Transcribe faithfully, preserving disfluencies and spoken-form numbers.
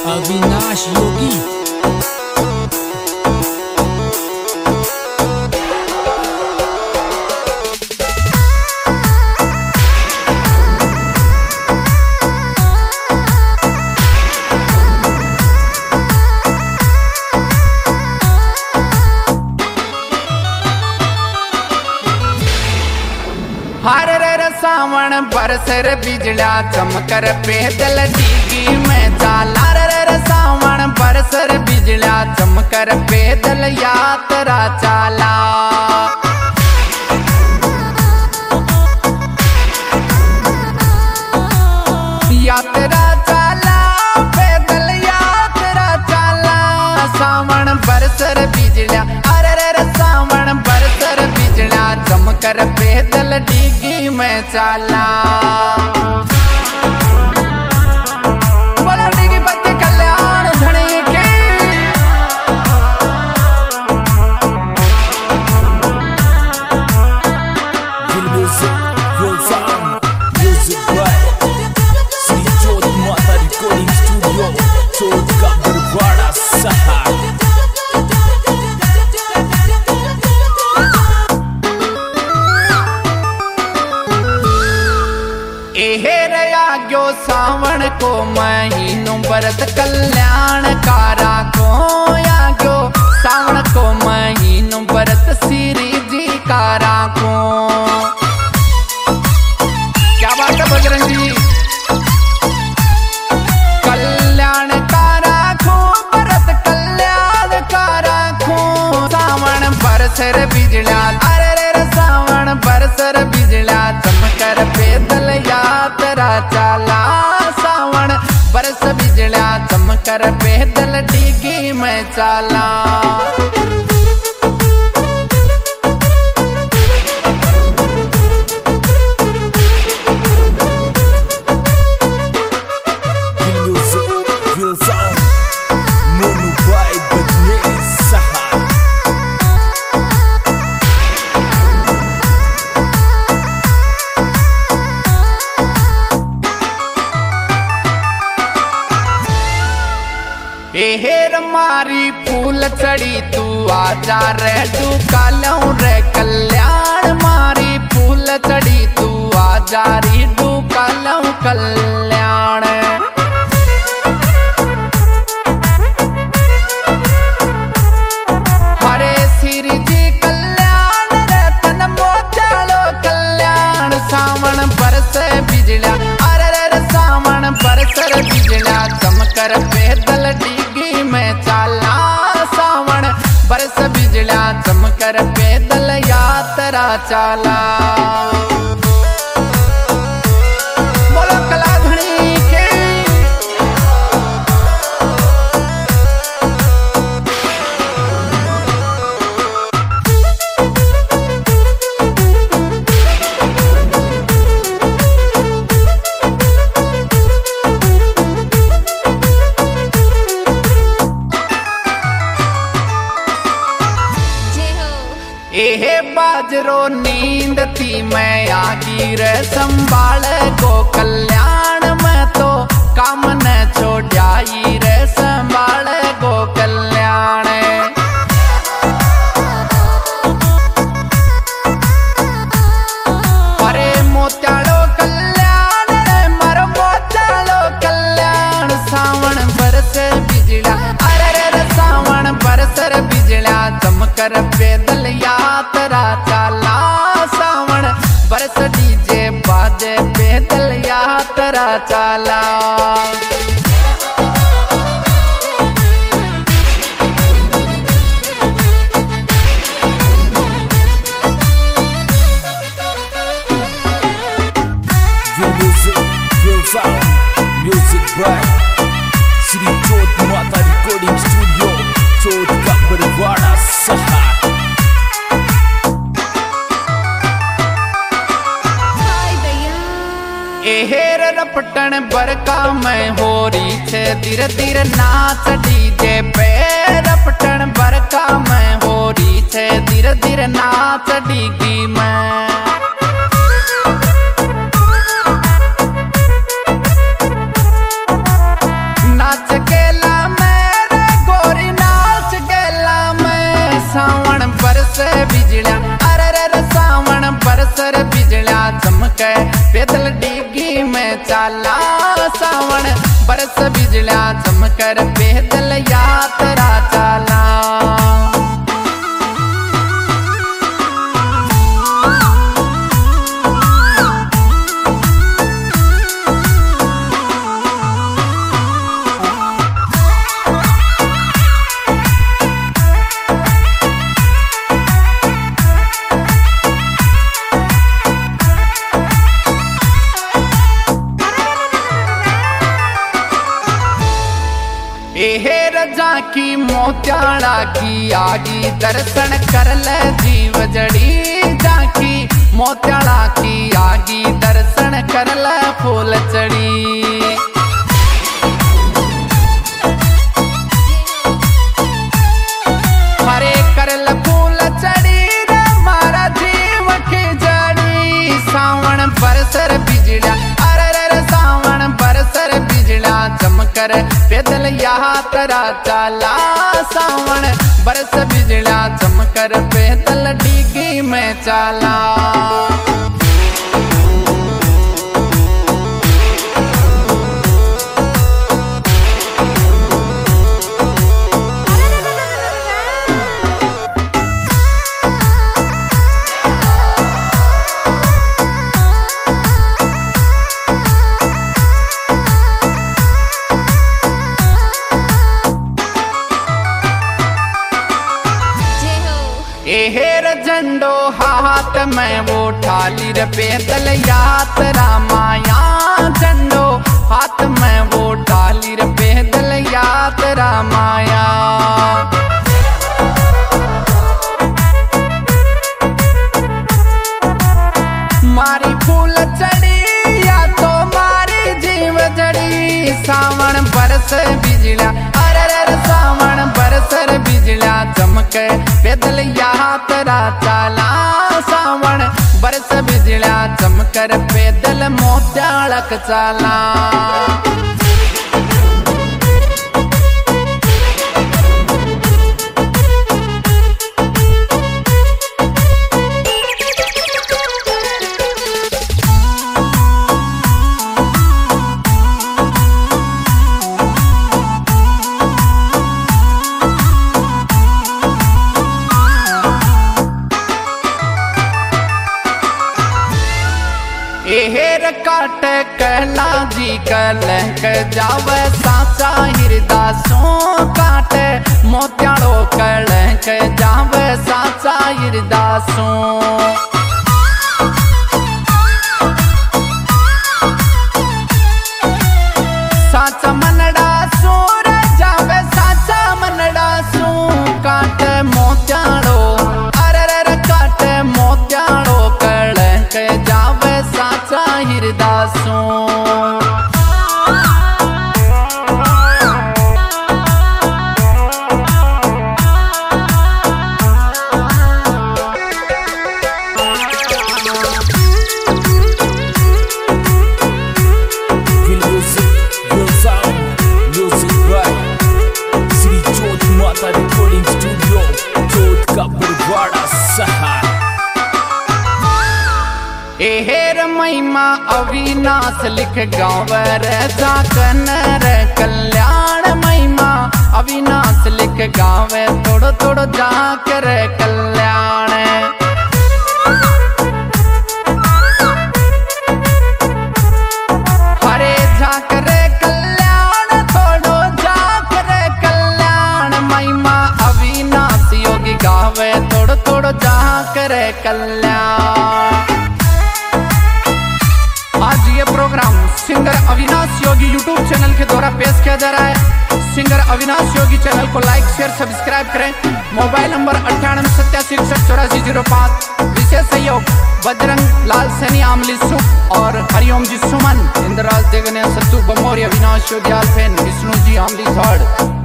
अविनाश योगी। हर रे सावन बरसर बिजड़ा चमकर पैदल डीगी में चाला रे सावन बरसर बिजड़ा चमकर पैदल यात्रा चाला। यात्रा चाला पैदल यात्रा चाला सावन बरसर बिजड़ा अरे रे सावन बरसर बिजड़ा चमकर पैदल डीगी में चाला। बोलो डीगी बच्चे कल्याण धनी के गयो सावन को महीनों व्रत कल्याण कारा को आग्यो सावन को महीनों व्रत श्री जी कारा को। क्या बात है बजरंग जी। कल्याण कारा को व्रत कल्याण कारा को सावन बरसर बिजड़ा अरे रे सावन बरसर बिजड़ा चमकर पैदल यात्रा चाला सावन बरस बिजड़ा चमकर पैदल डीगी में चाला। हेर मारी फूल चढ़ी तू आजा रे तू कालू रे कल्याण मारी फूल चढ़ी तू आजा री तू कालू कल्याण। हरे श्री जी कल्याण रे तन मोचालो कल्याण सावन बरस बिजड़ा अरे रे सावन बरसर बिजड़ा चमकर पैदल डीगी में चाला सावन बरस बिजड़ा चमकर पैदल यात्रा चाला। बोलो कलाधनी के एहे बाजरो नींद थी मैं आगी रे संभाल को कल्याण में तो काम न छोड़ाई रे संभाल को कल्याण। अरे मोत्यालो कल्याण रे मर मोत्यालो कल्याण सावन बरस बिजड़ा अरे रे सावन बरसर बिजड़ा चमकर पैदल यात्रा चाला सावन बरस डीजे बाजे पैदल यात्रा चाला। म्यूजिक बाय श्री जोत माता रिकॉर्डिंग स्टूडियो चोट का बरवाड़ा सहा। एहेर रपटन बरका में हो रही छे धीरे धीरे नाच डीजे पे रपटन बरका में हो रही छे धीरे धीरे नाच डीगी में। नाच के बरसर बिजलिया चमके पैदल डिग्गी में चाला। सावन बरस बिजलिया चमकर पैदल यात्रा चाला। एहेर जाकी मोत्याड़ा की आगी दर्शन कर ले जीव जड़ी। जाकी मोत्याड़ा की आगी दर्शन कर ले फूल चढ़ी। हरे कर ले फूल चढ़ी रे मारा जीव की जड़ी। सावन बरसर बिजड़ा अरे रे सावन बरसर बिजड़ा चमकर पैदल यात्रा चाला। सावन बरस बिजड़ा चमकर पैदल डिग्गी में चाला। एहेर झंडो हाथ में वो ठाली रे पैदल यात्रा माया। झंडो हाथ में वो ठाली रे पैदल यात्रा माया। मारी फूल चढ़ी या तो मारी जीव जड़ी। सावन बरस बिजड़ा अरे रे सावन बरसर बिजड़ा चमके पैदल यात्रा चाला। सावन बरस बिजड़ा चमकर पैदल मोत्याड़क चाला। एहेर काट कहला जी कलंक जावे साचा हिरदासों। काट मोत्याड़ो कलंक जावे साचा हिरदासों। साचा मनड़ा सूर जावे साचा मनड़ा सू। काट मोत्याड़ो अरे रे काट मोत्याड़ो कलंक जावे साचा हिरदासों। एहेर महिमा अविनाश लिख गाँव रे जाकन रे कल्याण। महिमा अविनाश लिख गाँव थोड़ो थोड़ो जाकर कल्याण। हरे जाकर कल्याण थोड़ो जाकर कल्याण। महिमा अविनाश योगी गाँव थोड़ो थोड़ो जाकर कल्याण। आज ये program singer Avinash Yogi YouTube channel के द्वारा पेश किया जा रहा है। सिंगर अविनाश योगी चैनल को लाइक शेयर सब्सक्राइब करें। मोबाइल नंबर अट्ठानवे सत्तासी इकसठ चौरासी जीरो पाँच। विशेष सहयोग बजरंग लाल सैनी आमली सुख और हरिओम जी सुमन इंद्राज देवने सत्तू बमोरी अविनाश योगी आलफेन विष्णु जी आमली थर्ड।